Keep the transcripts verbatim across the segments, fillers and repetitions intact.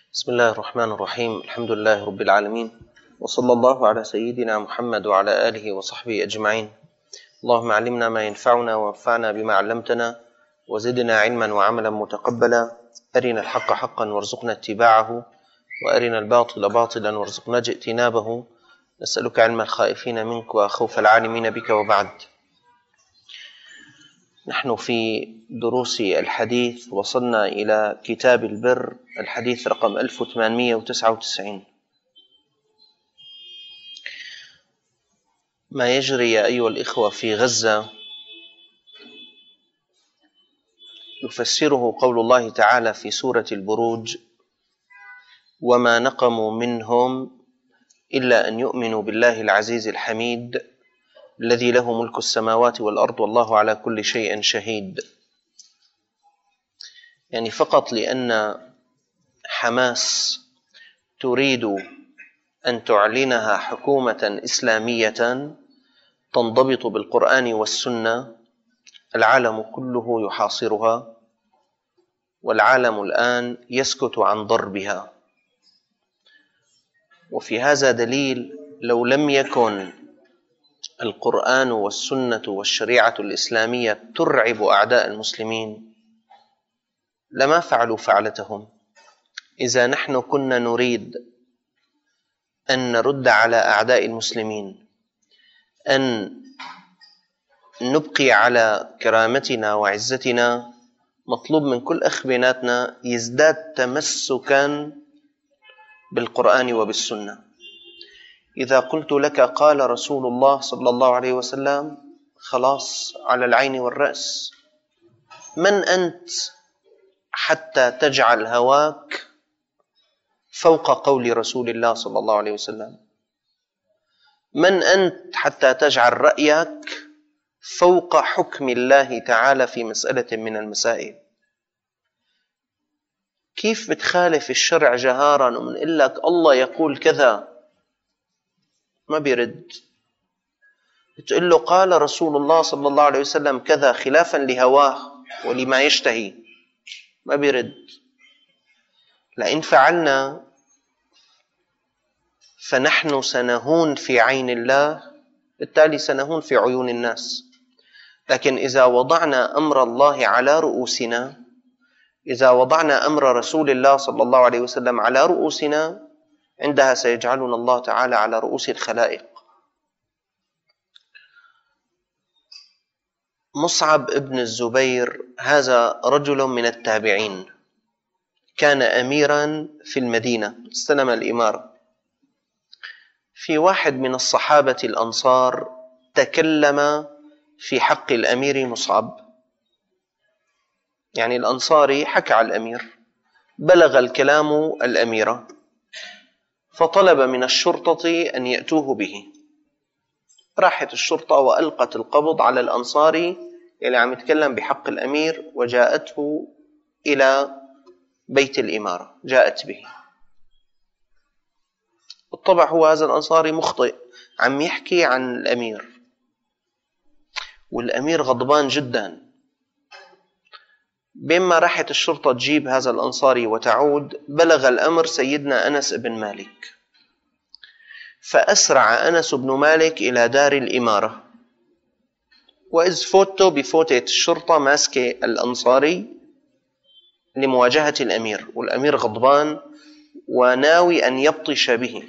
بسم الله الرحمن الرحيم. الحمد لله رب العالمين، وصلى الله على سيدنا محمد وعلى آله وصحبه أجمعين. اللهم علمنا ما ينفعنا وانفعنا بما علمتنا وزدنا علما وعملا متقبلا. أرنا الحق حقا وارزقنا اتباعه، وأرنا الباطل باطلا وارزقنا اجتنابه. نسألك علم الخائفين منك وخوف العالمين بك. وبعد، نحن في دروس الحديث وصلنا إلى كتاب البر، الحديث رقم ألف وثمانمئة وتسعة وتسعين. ما يجري يا أيها الإخوة في غزة يفسره قول الله تعالى في سورة البروج: وما نقموا منهم إلا أن يؤمنوا بالله العزيز الحميد الذي له ملك السماوات والأرض والله على كل شيء شهيد. يعني فقط لأن حماس تريد أن تعلنها حكومة إسلامية تنضبط بالقرآن والسنة، العالم كله يحاصرها، والعالم الآن يسكت عن ضربها. وفي هذا دليل لو لم يكن القرآن والسنة والشريعة الإسلامية ترعب أعداء المسلمين لما فعلوا فعلتهم. إذا نحن كنا نريد أن نرد على أعداء المسلمين، أن نبقي على كرامتنا وعزتنا، مطلوب من كل أخ بيناتنا يزداد تمسكا بالقرآن وبالسنة. إذا قلت لك قال رسول الله صلى الله عليه وسلم، خلاص على العين والرأس. من أنت حتى تجعل هواك فوق قول رسول الله صلى الله عليه وسلم؟ من أنت حتى تجعل رأيك فوق حكم الله تعالى في مسألة من المسائل؟ كيف بتخالف الشرع جهارا ومنقول لك الله يقول كذا ما بيرد؟ بتقول له قال رسول الله صلى الله عليه وسلم كذا خلافا لهواه ولما يشتهي، ما بيرد. لئن فعلنا فنحن سنهون في عين الله، بالتالي سنهون في عيون الناس. لكن إذا وضعنا أمر الله على رؤوسنا، إذا وضعنا أمر رسول الله صلى الله عليه وسلم على رؤوسنا، عندها سيجعلنا الله تعالى على رؤوس الخلائق. مصعب ابن الزبير هذا رجل من التابعين، كان أميرا في المدينة، استلم الإمارة. في واحد من الصحابة الأنصار تكلم في حق الأمير مصعب، يعني الأنصاري حكى على الأمير، بلغ الكلام الأميرة، فطلب من الشرطة أن يأتوه به. راحت الشرطة وألقت القبض على الأنصاري اللي عم يتكلم بحق الأمير، وجاءته إلى بيت الإمارة، جاءت به. بالطبع هو هذا الأنصاري مخطئ، عم يحكي عن الأمير، والأمير غضبان جدا. بما راحت الشرطة تجيب هذا الأنصاري وتعود، بلغ الأمر سيدنا أنس بن مالك، فأسرع أنس بن مالك إلى دار الإمارة، وإذ فوته بفوتة الشرطة ماسكة الأنصاري لمواجهة الأمير، والأمير غضبان وناوي أن يبطش به.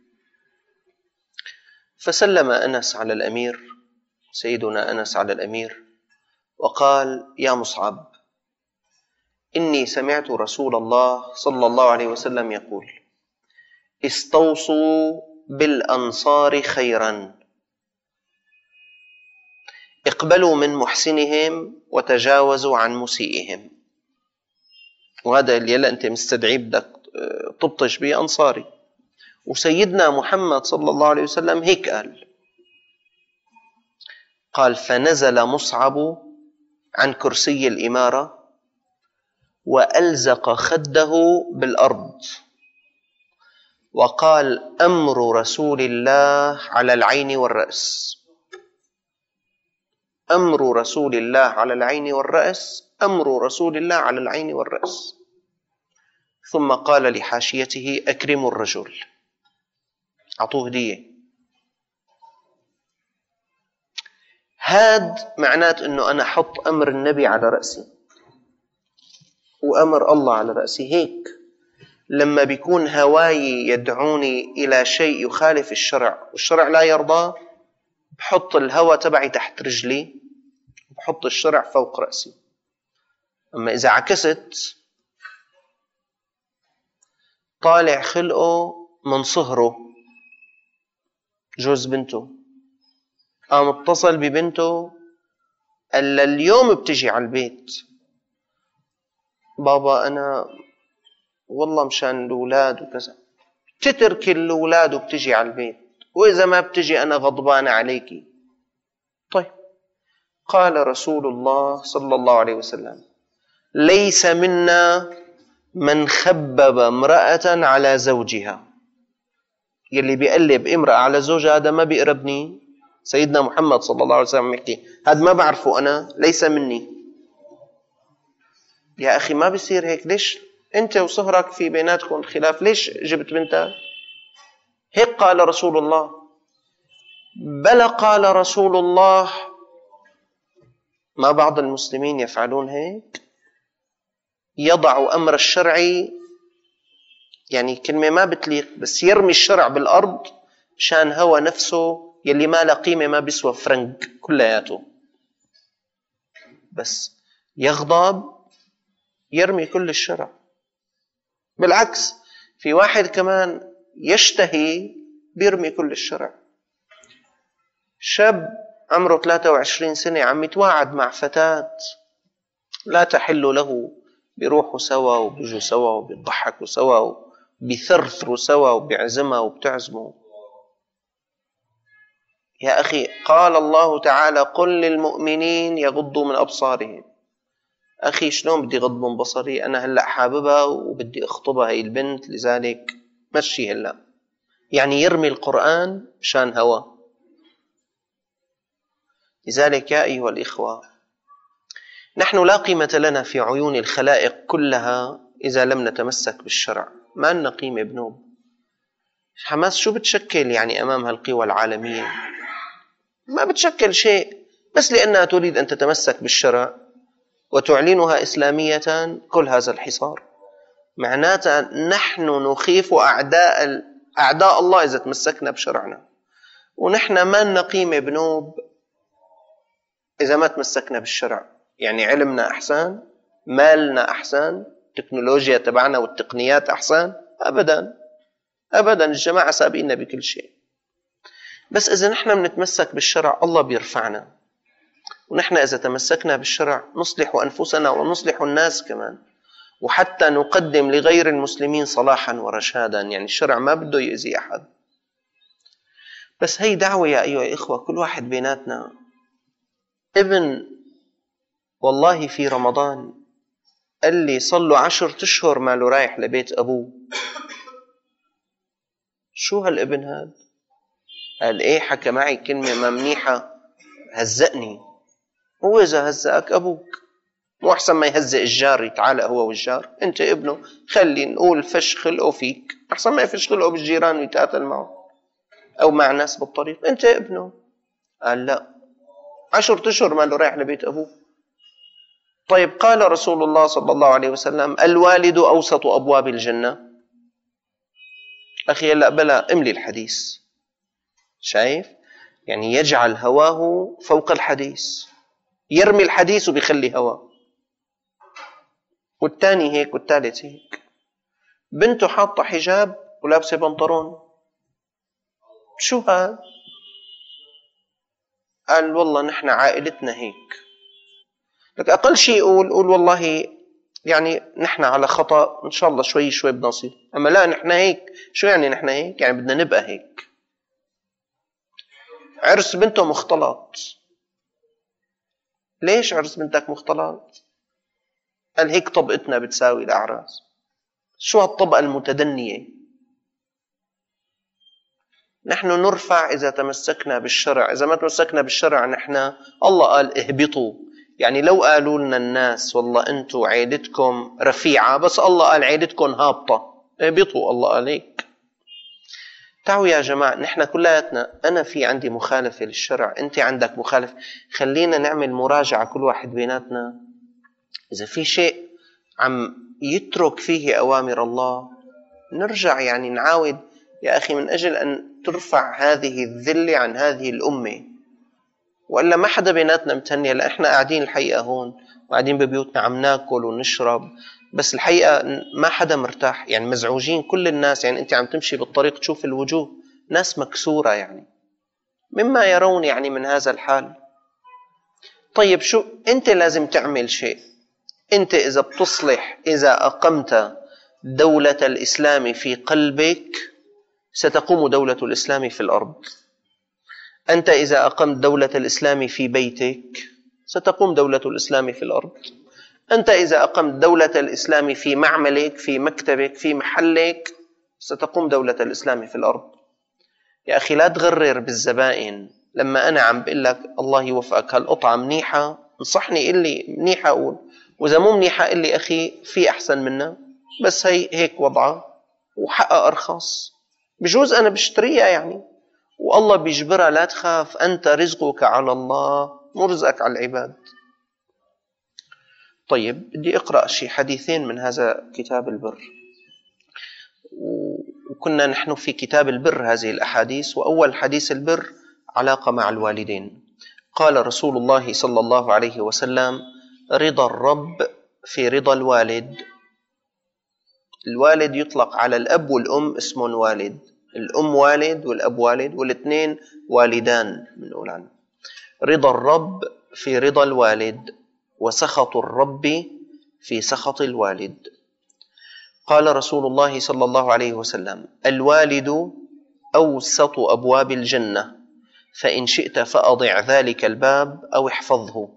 فسلم أنس على الأمير، سيدنا أنس على الأمير، وقال: يا مصعب، إني سمعت رسول الله صلى الله عليه وسلم يقول: استوصوا بالأنصار خيرا، اقبلوا من محسنهم وتجاوزوا عن مسيئهم. وهذا اللي يلا أنت مستدعي بدك تبطش به أنصاري. وسيدنا محمد صلى الله عليه وسلم هيك قال. قال: فنزل مصعب عن كرسي الإمارة وألزق خده بالأرض وقال: أمر رسول الله على العين والرأس. أمر رسول الله على العين والرأس، أمر رسول الله على العين والرأس. ثم قال لحاشيته: أكرموا الرجل، أعطوه هدية. هاد معنات أنه أنا حط أمر النبي على رأسي وأمر الله على رأسي. هيك لما بيكون هواي يدعوني إلى شيء يخالف الشرع والشرع لا يرضاه، بحط الهوى تبعي تحت رجلي وبحط الشرع فوق رأسي. أما إذا عكست، طالع خلقه من صهره جوز بنته، قام اتصل ببنته قال اليوم بتجي على البيت، بابا أنا والله مشان الأولاد وكذا. تترك الأولاد وبتجي على البيت، وإذا ما بتجي أنا غضبان عليكي. طيب، قال رسول الله صلى الله عليه وسلم: ليس منا من خبب امرأة على زوجها. يلي بيقلب امرأة على زوجها هذا ما بيقربني. سيدنا محمد صلى الله عليه وسلم يحكي: هذا ما بعرفه أنا، ليس مني. يا أخي ما بيصير هيك. ليش أنت وصهرك في بيناتكم خلاف؟ ليش جبت بنتك؟ هيك قال رسول الله. بل قال رسول الله: ما بعض المسلمين يفعلون هيك؟ يضع أمر الشرعي، يعني كلمة ما بتليق، بس يرمي الشرع بالأرض شان هوى نفسه يلي ما له قيمة، ما بيسوى فرنك كلياته. بس يغضب يرمي كل الشرع. بالعكس، في واحد كمان يشتهي بيرمي كل الشرع. شاب عمره ثلاثة وعشرين سنة عم يتواعد مع فتاة لا تحل له، بيروحوا سوا وبيجوا سوا وبيضحكوا سوا وبيثرثروا سوا وبيعزمها وبتعزموا. يا أخي قال الله تعالى: قل للمؤمنين يغضوا من أبصارهم. أخي شلون بدي غض من بصري؟ أنا هلأ حاببها وبدي أخطبها هي البنت، لذلك مشي هلأ. يعني يرمي القرآن شان هوى. لذلك يا أيها الإخوة، نحن لا قيمة لنا في عيون الخلائق كلها إذا لم نتمسك بالشرع. ما لنا قيمة بنوب. حماس شو بتشكل يعني أمام هالقوى العالمية؟ ما بتشكل شيء، بس لأنها تريد أن تتمسك بالشرع وتعلنها إسلامية كل هذا الحصار. معناتها نحن نخيف أعداء أعداء الله إذا تمسكنا بشرعنا، ونحن ما لنا قيمة بنوب إذا ما تمسكنا بالشرع. يعني علمنا أحسن، مالنا أحسن، تكنولوجيا تبعنا والتقنيات أحسن؟ أبدا أبدا، الجماعة سابقنا بكل شيء. بس إذا نحن بنتمسك بالشرع الله بيرفعنا، ونحن إذا تمسكنا بالشرع نصلح أنفسنا ونصلح الناس كمان، وحتى نقدم لغير المسلمين صلاحا ورشادا. يعني الشرع ما بده يؤذي أحد. بس هي دعوة يا أيها الإخوة، كل واحد بيناتنا. ابن والله في رمضان قال لي صلوا عشر أشهر ماله رايح لبيت أبوه. شو هالابن هاد؟ قال إيه، حكى معي كلمة ما منيحة، هزقني. هو إذا هزقك أبوك مو أحسن ما يهزق الجار يتعالق هو والجار؟ أنت ابنه، خلي نقول فش خلقه فيك أحسن ما يفش خلقه بالجيران ويتقاتل معه أو مع ناس بالطريق. أنت ابنه. قال لا، عشر أشهر ما له رايح لبيت أبوه. طيب، قال رسول الله صلى الله عليه وسلم: الوالد أوسط أبواب الجنة. أخي هلأ بلا املي الحديث. شايف؟ يعني يجعل هواه فوق الحديث، يرمي الحديث وبيخلي هواه. والثاني هيك والثالث هيك. بنته حاطة حجاب ولابسة بنطلون. شو هذا؟ قال والله نحن عائلتنا هيك. لك أقل شيء قول قول والله يعني نحن على خطأ، إن شاء الله شوي شوي بنصير. أما لا نحن هيك. شو يعني نحن هيك؟ يعني بدنا نبقى هيك. عرس بنته مختلط. ليش عرس بنتك مختلط؟ قال هيك طبقتنا بتساوي الأعراس. شو هالطبقة المتدنية؟ نحن نرفع إذا تمسكنا بالشرع. إذا ما تمسكنا بالشرع نحن، الله قال اهبطوا، يعني لو قالوا لنا الناس والله أنتوا عيدتكم رفيعة بس الله قال عيدتكم هابطة، اهبطوا الله عليك. تعالوا يا جماعة، نحن كلياتنا، أنا في عندي مخالفة للشرع، أنت عندك مخالفة، خلينا نعمل مراجعة كل واحد بيناتنا. إذا في شيء عم يترك فيه أوامر الله نرجع يعني نعاود يا أخي من أجل أن ترفع هذه الذلة عن هذه الأمة. وإلا ما حدا بيناتنا متهني. هلا إحنا قاعدين الحقيقة هون وقاعدين ببيوتنا عم ناكل ونشرب، بس الحقيقة ما حدا مرتاح، يعني مزعوجين كل الناس. يعني أنت عم تمشي بالطريق تشوف الوجوه ناس مكسورة يعني مما يرون يعني من هذا الحال. طيب شو أنت لازم تعمل شيء. أنت إذا بتصلح، إذا أقمت دولة الإسلام في قلبك ستقوم دولة الإسلام في الأرض. أنت إذا أقمت دولة الإسلام في بيتك ستقوم دولة الإسلام في الأرض. أنت إذا أقمت دولة الإسلام في معملك، في مكتبك، في محلك، ستقوم دولة الإسلام في الأرض. يا أخي لا تغرر بالزبائن. لما أنا عم بقول لك الله يوفقك هالقطعة منيحة، انصحني إلي منيحة أقول، وإذا مو منيحة إلي أخي في أحسن منها، بس هي هيك وضعها وحقها أرخص، بجوز أنا بشتريها يعني، والله بيجبرها. لا تخاف، أنت رزقك على الله مو رزقك على العباد. طيب بدي أقرأ شي حديثين من هذا كتاب البر، وكنا نحن في كتاب البر هذه الأحاديث. وأول حديث البر علاقة مع الوالدين. قال رسول الله صلى الله عليه وسلم: رضا الرب في رضا الوالد. الوالد يطلق على الأب والأم، اسم والد. الأم والد والأب والد، والاثنين والدان بنقول عنه. رضا الرب في رضا الوالد، وسخط الرب في سخط الوالد. قال رسول الله صلى الله عليه وسلم: الوالد أوسط أبواب الجنة، فإن شئت فأضع ذلك الباب أو احفظه.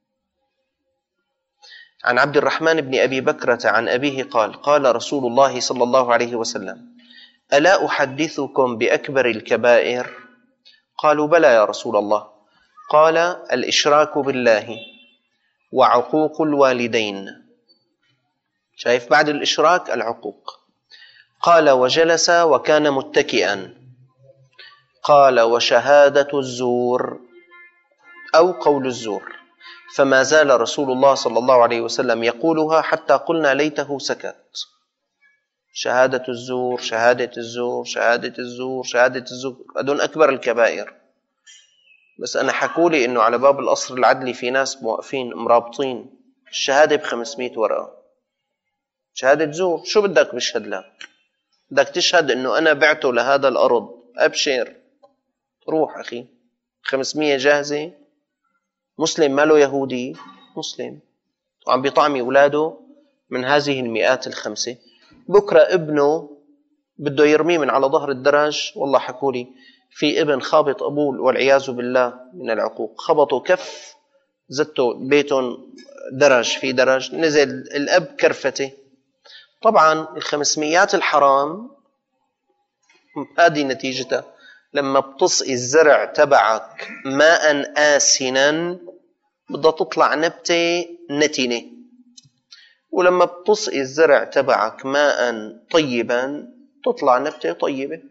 عن عبد الرحمن بن أبي بكرة عن أبيه قال: قال رسول الله صلى الله عليه وسلم: ألا أحدثكم بأكبر الكبائر؟ قالوا: بلى يا رسول الله. قال: الإشراك بالله، وعقوق الوالدين. شايف بعد الإشراك العقوق. قال: وجلس وكان متكئا. قال: وشهادة الزور أو قول الزور. فما زال رسول الله صلى الله عليه وسلم يقولها حتى قلنا ليته سكت. شهادة الزور، شهادة الزور، شهادة الزور، شهادة الزور، هذول أكبر الكبائر. بس أنا حكولي إنه على باب القصر العدلي في ناس موقفين مرابطين الشهادة بخمسمائة ورقة. شهادة زور، شو بدك بشهد لك؟ بدك تشهد إنه أنا بعته لهذا الأرض، أبشر روح أخي، خمسمية جاهزة. مسلم ماله يهودي، مسلم وعم بيطعمي أولاده من هذه المئات الخمسة. بكرة ابنه بده يرميه من على ظهر الدرج. والله حكولي في ابن خابط أبوه والعياذ بالله من العقوق، خبطوا كف زتوا بيتهم درج في درج، نزل الأب كرفته. طبعا الخمسميات الحرام هذه نتيجتها. لما بتسقي الزرع تبعك ماء آسنا بدها تطلع نبتة نتنة، ولما بتسقي الزرع تبعك ماء طيبا تطلع نبتة طيبة.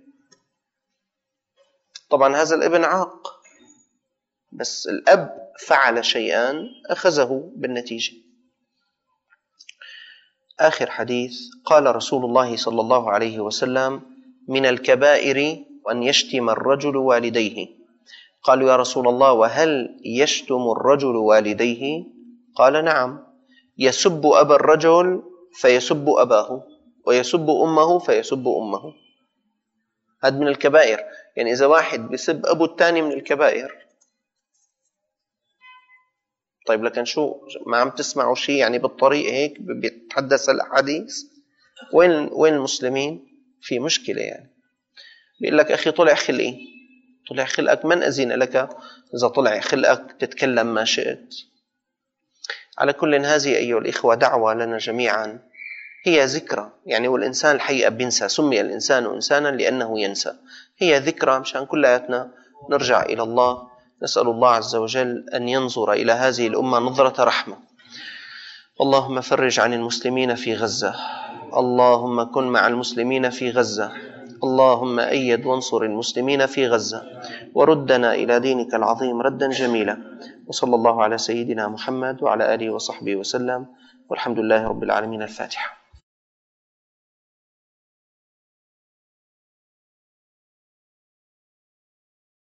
طبعا هذا الابن عاق، بس الأب فعل شيئا أخذه بالنتيجة. آخر حديث. قال رسول الله صلى الله عليه وسلم: من الكبائر أن يشتم الرجل والديه. قالوا: يا رسول الله وهل يشتم الرجل والديه؟ قال: نعم، يسب أبا الرجل فيسب أباه، ويسب أمه فيسب أمه. هذا من الكبائر. يعني إذا واحد بيسب أبو الثاني من الكبائر. طيب لكن شو ما عم تسمعوا شيء يعني بالطريق هيك بيتحدث الأحاديث؟ وين وين المسلمين؟ في مشكلة. يعني بيقول لك أخي طلع خلقي، طلع خلقك، من أذن لك إذا طلع خلقك تتكلم ما شئت. على كل هذه أيها الإخوة دعوة لنا جميعا، هي ذكرى يعني. والإنسان الحقيقة بينسى، سمي الإنسان إنسانا لأنه ينسى. هي ذكرى مشان كلياتنا نرجع إلى الله، نسأل الله عز وجل أن ينظر إلى هذه الأمة نظرة رحمة. اللهم فرج عن المسلمين في غزة، اللهم كن مع المسلمين في غزة، اللهم أيد وانصر المسلمين في غزة، وردنا إلى دينك العظيم ردا جميلا. وصلى الله على سيدنا محمد وعلى آله وصحبه وسلم، والحمد لله رب العالمين. الفاتحة.